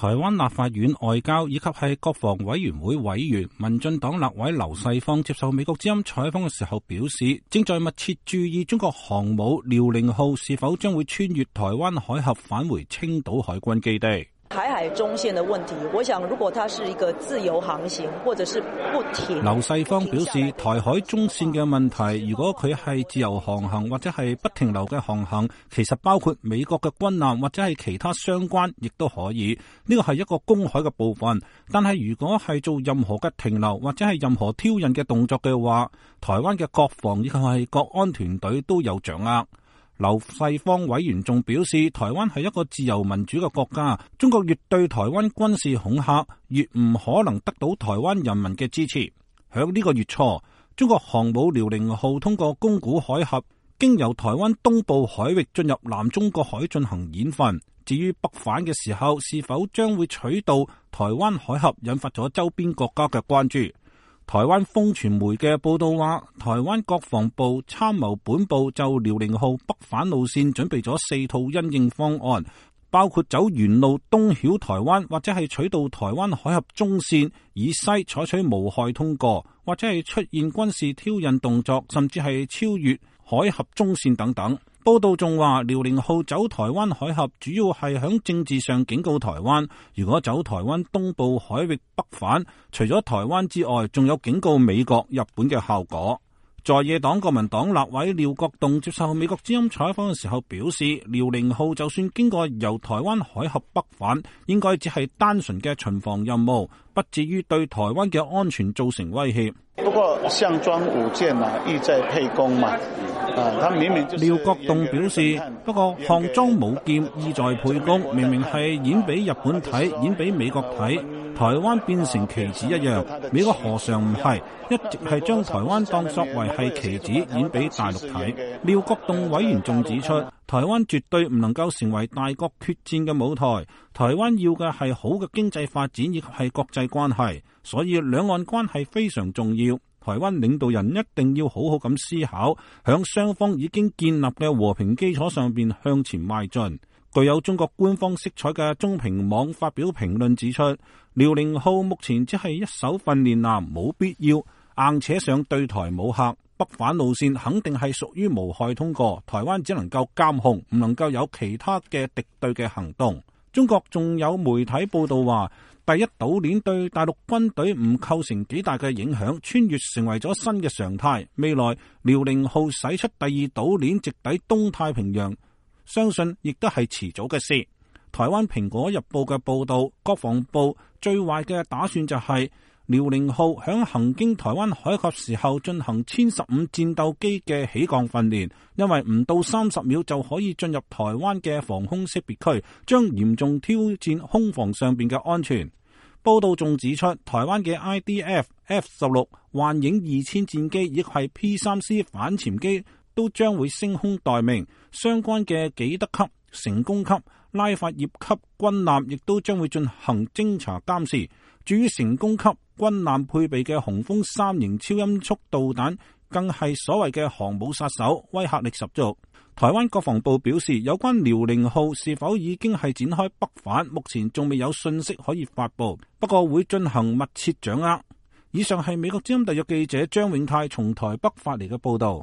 台灣立法院外交以及係國防委員會委員民進黨立委劉世芳接受美國之音採訪嘅時候表示，正在密切注意中國航母遼寧號是否將會穿越台灣海峽返回青島海軍基地。 台海中線的問題，我想如果它是一個自由航行，或者是不停。 劉世芳表示，台海中線嘅問題，如果佢係自由航行或者係不停留嘅航行，其實包括美國嘅軍艦或者係其他相關，亦都可以。呢個係一個公海嘅部分。但係如果係做任何嘅停留或者係任何挑釁嘅動作嘅話，台灣嘅國防以及係國安團隊都有掌握。劉世芳委員仲表示，台灣係一個自由民主嘅國家，中國越對台灣軍事恐嚇，越唔可能得到台灣人民嘅支持。響呢個月初，中國航母遼寧號通過宮古海峽，經由台灣東部海域進入南中國海進行演訓。至於北返嘅時候，是否將會取道台灣海峽，引發咗周邊國家嘅關注。台灣風傳媒嘅報道話，台灣國防部參謀本部就遼寧號北返路線準備咗4套因應方案，包括走沿路東繞台灣，或者係取道台灣海峽中線以西採取無害通過，或者係出現軍事挑釁動作，甚至係超越海峽中線等等。報道仲話，遼寧號走台灣海峽主要係響政治上警告台灣，如果走台灣東部海域北返，除咗台灣之外，仲有警告美國、日本嘅效果。在野黨國民黨立委廖國棟接受美國之音採訪嘅時候表示，遼寧號就算經過由台灣海峽北返，應該只係單純嘅巡防任務，不至於對台灣嘅安全造成威脅。 不過項裝武艦意在沛公嘛，他明明廖國棟表示，不過項裝武艦意在沛公，明明係演俾日本睇，演俾美國睇，台灣變成棋子一樣。美國何嘗唔係一直係將台灣當作為係棋子演俾大陸睇。廖國棟委員仲指出，台灣絕對唔能夠成為大國決戰嘅舞台，台灣要嘅係好嘅經濟發展以及係國際關係，所以兩岸關係非常重要。台灣領導人一定要好好咁思考，響雙方已經建立嘅和平基礎上邊向前邁進。具有中國官方色彩嘅中評網發表評論指出，遼寧號目前只係一艘訓練艦，冇必要硬扯上對台武嚇。北返路線肯定係屬於無害通過，台灣只能夠監控，唔能夠有其他嘅敵對嘅行動。中國仲有媒體報道話，第一島鏈對大陸軍隊唔構成幾大嘅影響，穿越成為咗新嘅常態。未來遼寧號駛出第二島鏈直抵東太平洋，相信亦都係遲早嘅事。台灣蘋果日報嘅報道，國防部最壞嘅打算就係遼寧號響行經台灣海峽時候進行殲15戰鬥機嘅起降訓練，因為唔到30秒就可以進入台灣嘅防空識別區，將嚴重挑戰空防上邊嘅安全。報道仲指出，台灣嘅 IDF F-16 幻影2000戰機亦係 P3C 反潛機都將會升空待命，相關嘅紀德級、成功級、拉法葉級軍艦亦都將會進行偵查監視。至於成功級軍艦配備嘅雄風3型超音速導彈，更係所謂嘅航母殺手，威嚇力十足。台灣國防部表示，有關遼寧號是否已經係展開北返，目前仲未有信息可以發布，不過會進行密切掌握。以上係美國之音特約記者張永泰從台北發嚟嘅報道。